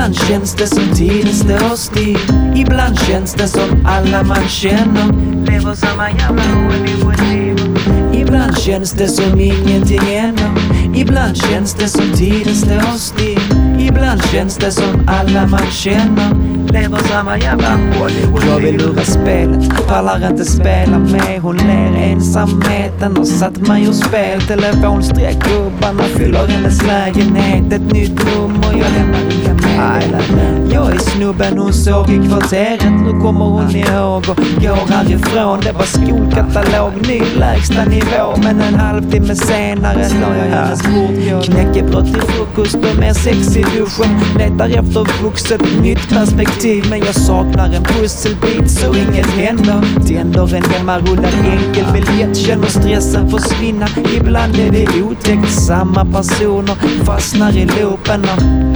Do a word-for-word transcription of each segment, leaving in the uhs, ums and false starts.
Ibland känns det som tiden står still. Ibland känns det som alla man känner lever samma jävla Hollywood-liv. Ibland känns det som ingenting händer. Ibland känns det som tiden står still. Ibland känns det som alla man känner lever samma jävla Hollywood. Jag vill lura spelet, pallar inte spela med. Hon ler, ensamheten har satt mig ur spel. Telefonstreckgubbarna fyller hennes lägenhet. Ett nytt nummer, jag lämnar inga meddelanden. Jag är snubben hon såg i kvarteret. Nu kommer hon ihåg och går härifrån. Det var skolkatalog, ny lägsta nivå. Men en halvtimme senare slår jag hennes bord. Knäckebröd till frukost och mer sex i duschen. Letar efter vuxet nytt perspektiv. Men jag saknar en pusselbit så inget händer. Tänder en hemmarullad enkel biljett. Känner stressen försvinna. Ibland är det otäckt. Samma personer fastnar i loopen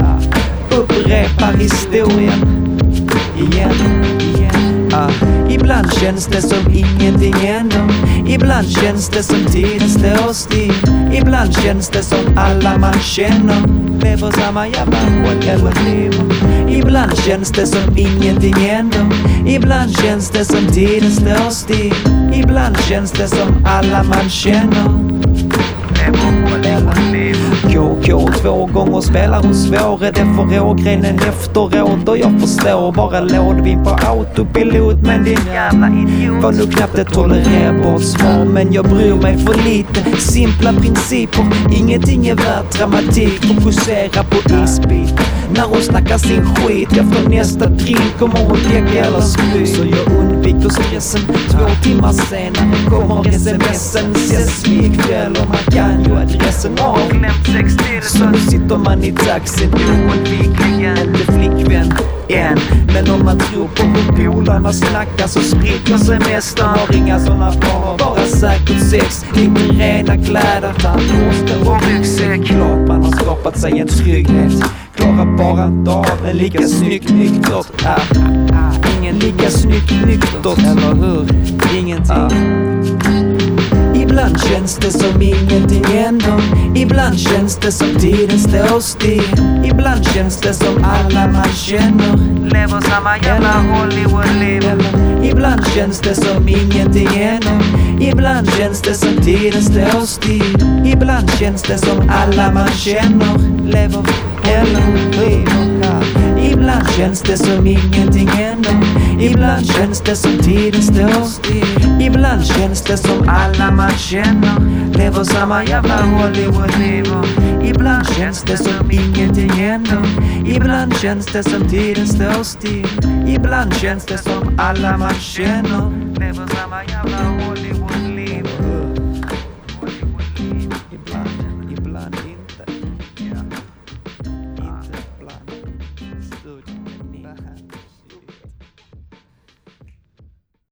och upprepar historien igen, igen. Ah. Ibland känns det som ingenting händer. Ibland känns det som tiden står still. Ibland känns det som alla man känner lever samma jävla Hollywood-liv. Ibland känns det som ingenting händer. Ibland känns det som tiden står still. Ibland känns det som alla man känner lever Hollywood-liv. K K två gånger spelar hon svåre. Det får rågrenen efteråt. Och jag förstår bara lådvin på autopilot. Men din jävla idiot var nog knappt ett tolererbart svar. Men jag bryr mig för lite. Simpla principer, ingenting är värt dramatik. Fokusera på isbit. När hon snackar sin skit efter nästa drink kommer hon peka eller spy. Så jag undviker stressen. Två timmar senare kommer smsen. Ses vi ikväll och man kan ju adressen av. Så nu sitter man i taxin oundvikligen. Inte flickvän än. Men om man tror på hur polarna snackar så spricker semestern. Har inga såna planer, bara säkert sex. Inte rena kläder, tandborsten och ryggsäck. Klart man har skapat sig en trygghet. Klarar bara inte av en lika snyggt nyktert. ah, ah, Ingen lika snyggt nyktert. Eller hur? Ingenting. ah. Ibland känns det som ingenting händer. Ibland känns det som tiden står still. Ibland känns det som alla man känner lever samma jävla Hollywood-liv. Ibland känns det som ingenting händer. Ibland känns det som tiden står still. Ibland känns det som alla man känner lever Hollywood-liv. Ibland känns det som ingenting händer. Ibland känns det som tiden står still. Ibland känns det som alla man känner lever samma jävla Hollywood-liv. Ibland känns det som ingenting händer. Ibland känns det som tiden står still. Ibland känns det som alla man känner lever samma jävla Hollywood.